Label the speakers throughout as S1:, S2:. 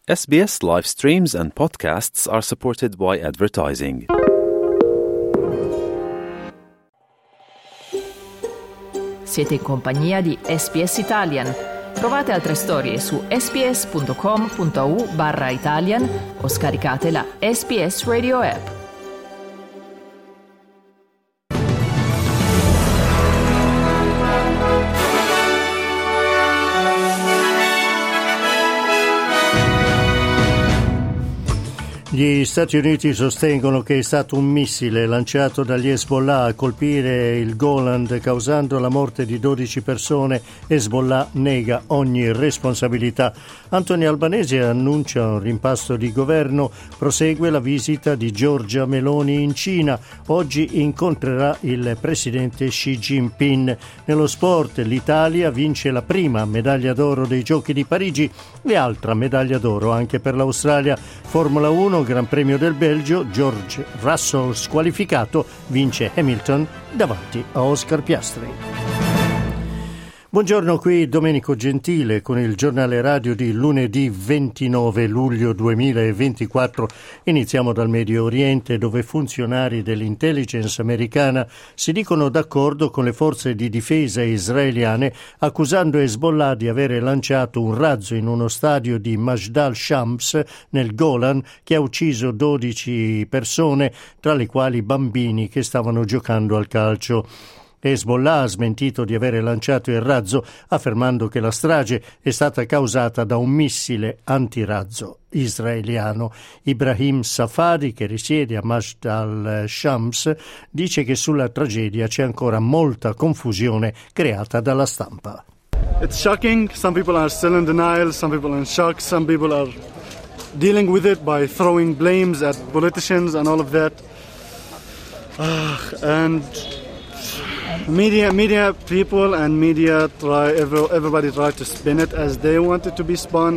S1: SBS live streams and podcasts are supported by advertising.
S2: Siete in compagnia di SBS Italian. Trovate altre storie su sbs.com.au/Italian o scaricate la SBS Radio app.
S3: Gli Stati Uniti sostengono che è stato un missile lanciato dagli Hezbollah a colpire il Golan causando la morte di 12 persone. Hezbollah nega ogni responsabilità. Anthony Albanese annuncia un rimpasto di governo, prosegue la visita di Giorgia Meloni in Cina. Oggi incontrerà il presidente Xi Jinping. Nello sport l'Italia vince la prima medaglia d'oro dei Giochi di Parigi e altra medaglia d'oro anche per l'Australia. Formula 1, Gran Premio del Belgio, George Russell squalificato, vince Hamilton davanti a Oscar Piastri. Buongiorno, qui Domenico Gentile con il giornale radio di lunedì 29 luglio 2024. Iniziamo dal Medio Oriente, dove funzionari dell'intelligence americana si dicono d'accordo con le forze di difesa israeliane, accusando Hezbollah di avere lanciato un razzo in uno stadio di Majdal Shams nel Golan che ha ucciso 12 persone, tra le quali bambini che stavano giocando al calcio. Hezbollah ha smentito di avere lanciato il razzo, affermando che la strage è stata causata da un missile antirazzo israeliano. Ibrahim Safadi, che risiede a Majdal Shams, dice che sulla tragedia c'è ancora molta confusione creata dalla stampa.
S4: It's shocking. Some people are still in denial, some people are in shock, some people are dealing with it by throwing blames at politicians and all of that. And media people and media everybody try to spin it as they want it to be spun.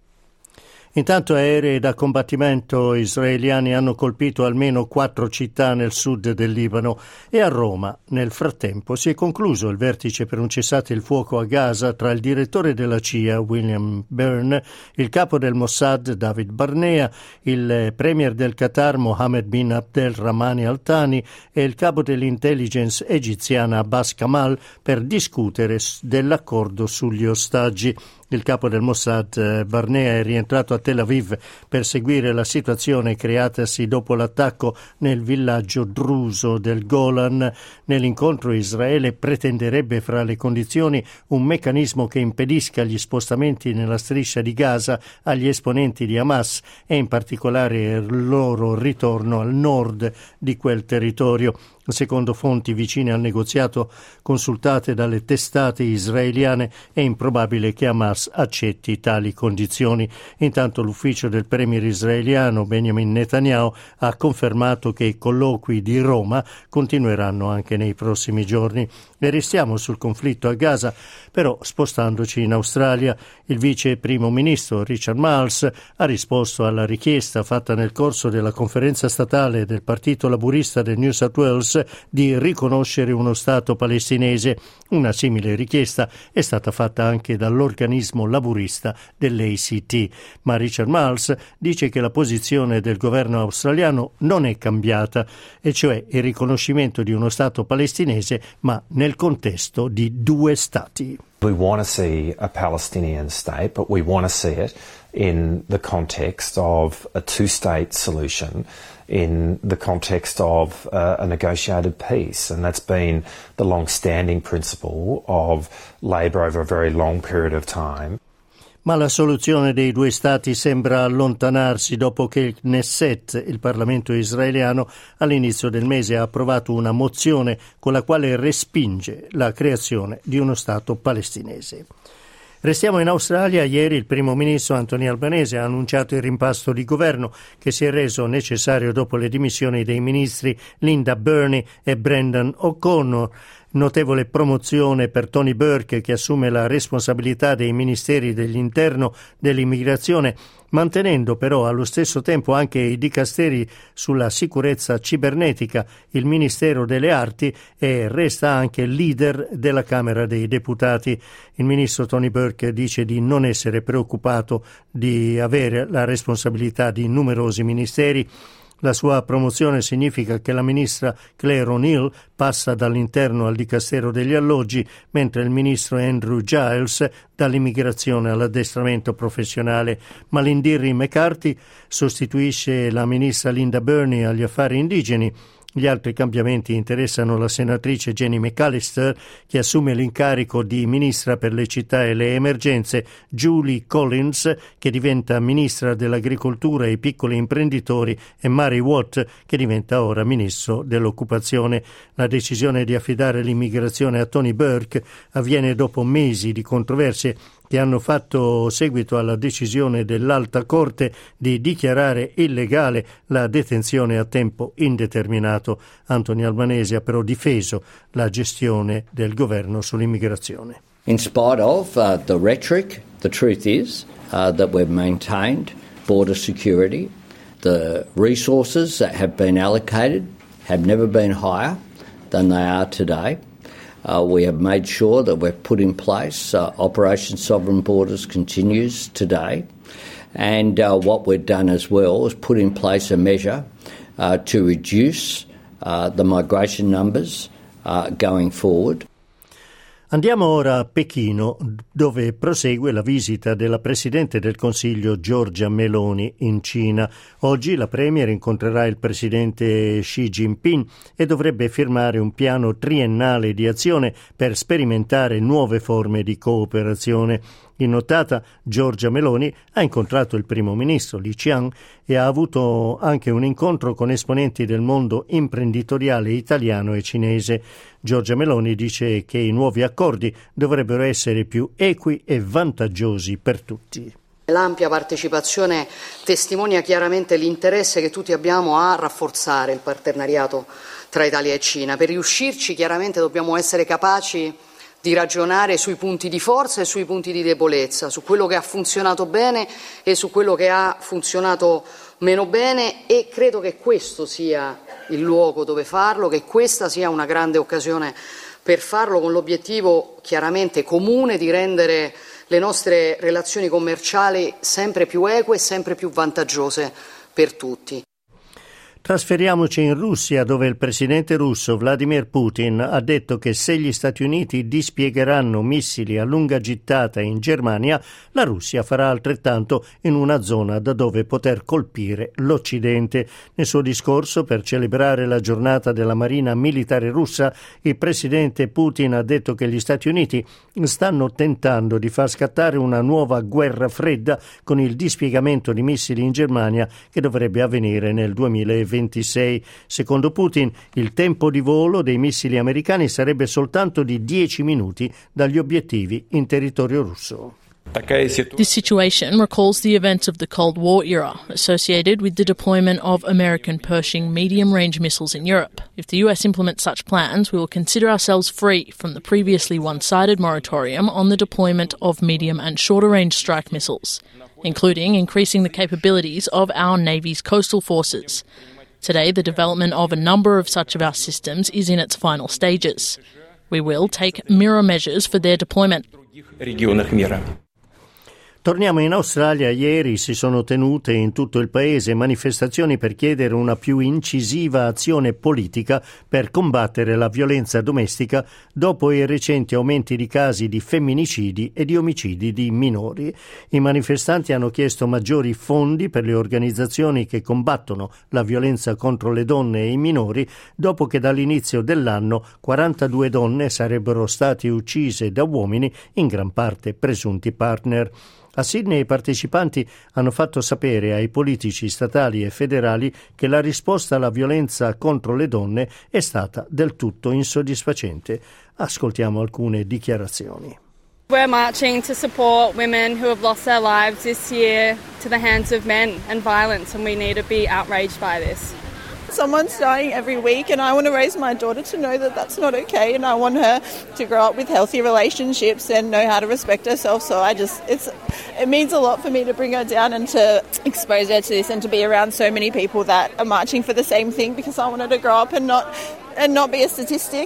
S3: Intanto aerei da combattimento israeliani hanno colpito almeno 4 città nel sud del Libano e a Roma. Nel frattempo si è concluso il vertice per un cessate il fuoco a Gaza tra il direttore della CIA, William Burns, il capo del Mossad, David Barnea, il premier del Qatar, Mohammed bin Abdelrahman Al Thani, e il capo dell'intelligence egiziana, Abbas Kamal, per discutere dell'accordo sugli ostaggi. Il capo del Mossad, Barnea, è rientrato a Tel Aviv per seguire la situazione creatasi dopo l'attacco nel villaggio druso del Golan. Nell'incontro Israele pretenderebbe fra le condizioni un meccanismo che impedisca gli spostamenti nella striscia di Gaza agli esponenti di Hamas e in particolare il loro ritorno al nord di quel territorio. Secondo fonti vicine al negoziato consultate dalle testate israeliane, è improbabile che Hamas accetti tali condizioni. Intanto l'ufficio del premier israeliano Benjamin Netanyahu ha confermato che i colloqui di Roma continueranno anche nei prossimi giorni. E restiamo sul conflitto a Gaza, però spostandoci in Australia. Il vice primo ministro Richard Marles ha risposto alla richiesta fatta nel corso della conferenza statale del Partito Laburista del New South Wales di riconoscere uno Stato palestinese. Una simile richiesta è stata fatta anche dall'organismo laburista dell'ACT, ma Richard Marles dice che la posizione del governo australiano non è cambiata, e cioè il riconoscimento di uno Stato palestinese, ma nel contesto di 2 Stati.
S5: We want to see a Palestinian state, but we want to see it in the context of a two-state solution, in the context of a negotiated peace. And that's been the long-standing principle of Labor over a very long period of time.
S3: Ma la soluzione dei 2 Stati sembra allontanarsi dopo che il Knesset, il Parlamento israeliano, all'inizio del mese ha approvato una mozione con la quale respinge la creazione di uno Stato palestinese. Restiamo in Australia. Ieri il primo ministro Anthony Albanese ha annunciato il rimpasto di governo che si è reso necessario dopo le dimissioni dei ministri Linda Burney e Brendan O'Connor. Notevole promozione per Tony Burke, che assume la responsabilità dei ministeri dell'interno, dell'immigrazione, mantenendo però allo stesso tempo anche i dicasteri sulla sicurezza cibernetica, il Ministero delle Arti, e resta anche leader della Camera dei Deputati. Il ministro Tony Burke dice di non essere preoccupato di avere la responsabilità di numerosi ministeri. La sua promozione significa che la ministra Claire O'Neill passa dall'interno al dicastero degli alloggi, mentre il ministro Andrew Giles dall'immigrazione all'addestramento professionale. Malindirri McCarthy sostituisce la ministra Linda Burney agli affari indigeni. Gli altri cambiamenti interessano la senatrice Jenny McAllister, che assume l'incarico di ministra per le città e le emergenze, Julie Collins, che diventa ministra dell'agricoltura e i piccoli imprenditori, e Mary Watt, che diventa ora ministro dell'occupazione. La decisione di affidare l'immigrazione a Tony Burke avviene dopo mesi di controversie che hanno fatto seguito alla decisione dell'Alta Corte di dichiarare illegale la detenzione a tempo indeterminato. Anthony Albanese ha però difeso la gestione del governo sull'immigrazione.
S6: In spite of the rhetoric, the truth is that we've maintained border security. The resources that have been allocated have never been higher than they are today. We have made sure that we've put in place Operation Sovereign Borders continues today, and what we've done as well is put in place a measure to reduce the migration numbers going forward.
S3: Andiamo ora a Pechino, dove prosegue la visita della Presidente del Consiglio Giorgia Meloni in Cina. Oggi la Premier incontrerà il Presidente Xi Jinping e dovrebbe firmare un piano triennale di azione per sperimentare nuove forme di cooperazione. In notata, Giorgia Meloni ha incontrato il primo ministro Li Qiang e ha avuto anche un incontro con esponenti del mondo imprenditoriale italiano e cinese. Giorgia Meloni dice che i nuovi accordi dovrebbero essere più equi e vantaggiosi per tutti.
S7: L'ampia partecipazione testimonia chiaramente l'interesse che tutti abbiamo a rafforzare il partenariato tra Italia e Cina. Per riuscirci chiaramente dobbiamo essere capaci di ragionare sui punti di forza e sui punti di debolezza, su quello che ha funzionato bene e su quello che ha funzionato meno bene, e credo che questo sia il luogo dove farlo, che questa sia una grande occasione per farlo, con l'obiettivo chiaramente comune di rendere le nostre relazioni commerciali sempre più eque e sempre più vantaggiose per tutti.
S3: Trasferiamoci in Russia, dove il presidente russo Vladimir Putin ha detto che se gli Stati Uniti dispiegheranno missili a lunga gittata in Germania, la Russia farà altrettanto in una zona da dove poter colpire l'Occidente. Nel suo discorso per celebrare la giornata della Marina Militare russa, il presidente Putin ha detto che gli Stati Uniti stanno tentando di far scattare una nuova guerra fredda con il dispiegamento di missili in Germania, che dovrebbe avvenire nel 2026. Secondo Putin, il tempo di volo dei missili americani sarebbe soltanto di 10 minuti dagli obiettivi in territorio russo.
S8: This situation recalls the events of the Cold War era, associated with the deployment of American Pershing medium-range missiles in Europe. If the US implements such plans, we will consider ourselves free from the previously one-sided moratorium on the deployment of medium and shorter-range strike missiles, including increasing the capabilities of our Navy's coastal forces. Today, the development of a number of such of our systems is in its final stages. We will take mirror measures for their deployment.
S3: Torniamo in Australia. Ieri si sono tenute in tutto il paese manifestazioni per chiedere una più incisiva azione politica per combattere la violenza domestica dopo i recenti aumenti di casi di femminicidi e di omicidi di minori. I manifestanti hanno chiesto maggiori fondi per le organizzazioni che combattono la violenza contro le donne e i minori, dopo che dall'inizio dell'anno 42 donne sarebbero state uccise da uomini, in gran parte presunti partner. A Sydney i partecipanti hanno fatto sapere ai politici statali e federali che la risposta alla violenza contro le donne è stata del tutto insoddisfacente. Ascoltiamo alcune dichiarazioni.
S9: We're marching to support women who have lost their lives this year to the hands of men and violence, and we need to be outraged by this.
S10: someone's dying every week, and I want to raise my daughter to know that that's not okay, and I want her to grow up with healthy relationships and know how to respect herself. So it means a lot for me to bring her down and to expose her to this and to be around so many people that are marching for the same thing, because I want her to grow up and not be a statistic.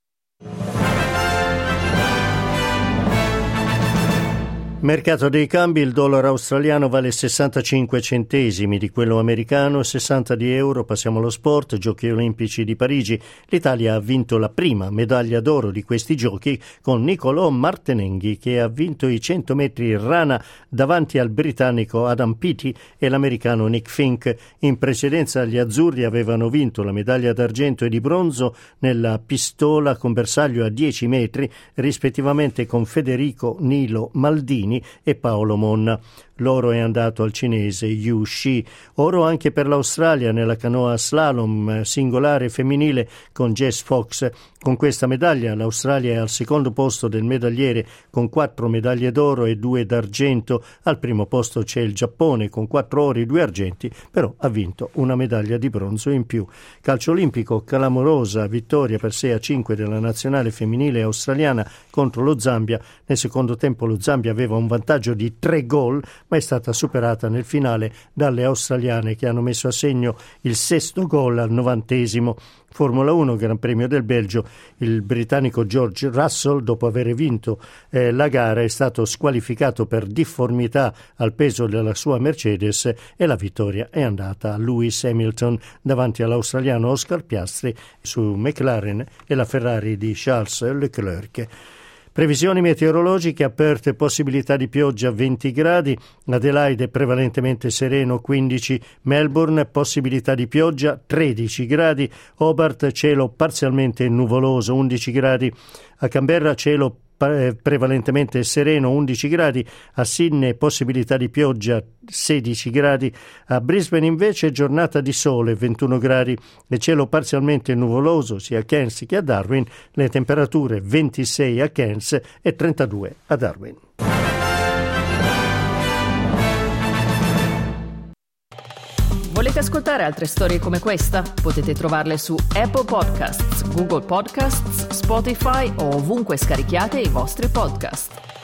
S3: Mercato dei cambi, il dollaro australiano vale 65 centesimi di quello americano, 60 di euro. Passiamo allo sport, Giochi Olimpici di Parigi. L'Italia ha vinto la prima medaglia d'oro di questi giochi con Nicolò Martinenghi, che ha vinto i 100 metri rana davanti al britannico Adam Peaty e l'americano Nick Fink. In precedenza gli azzurri avevano vinto la medaglia d'argento e di bronzo nella pistola con bersaglio a 10 metri, rispettivamente con Federico Nilo Maldini e Paolo Monna. L'oro è andato al cinese Yu Shi. Oro anche per l'Australia nella canoa slalom singolare femminile con Jess Fox. Con questa medaglia l'Australia è al secondo posto del medagliere con 4 medaglie d'oro e 2 d'argento. Al primo posto c'è il Giappone con 4 ori e 2 argenti, però ha vinto una medaglia di bronzo in più. Calcio olimpico, clamorosa vittoria per 6-5 della nazionale femminile australiana contro lo Zambia. Nel secondo tempo lo Zambia aveva un vantaggio di 3 gol, ma è stata superata nel finale dalle australiane, che hanno messo a segno il 6º gol al 90°. Formula 1, Gran Premio del Belgio, il britannico George Russell, dopo aver vinto la gara, è stato squalificato per difformità al peso della sua Mercedes e la vittoria è andata a Lewis Hamilton davanti all'australiano Oscar Piastri su McLaren e la Ferrari di Charles Leclerc. Previsioni meteorologiche: aperte possibilità di pioggia 20 gradi, Adelaide prevalentemente sereno 15, Melbourne possibilità di pioggia 13 gradi, Hobart cielo parzialmente nuvoloso 11 gradi, a Canberra cielo prevalentemente sereno 11 gradi, a Sydney possibilità di pioggia 16 gradi, a Brisbane invece giornata di sole 21 gradi e cielo parzialmente nuvoloso sia a Cairns che a Darwin, le temperature 26 a Cairns e 32 a Darwin.
S2: Volete ascoltare altre storie come questa? Potete trovarle su Apple Podcasts, Google Podcasts, Spotify o ovunque scarichiate i vostri podcast.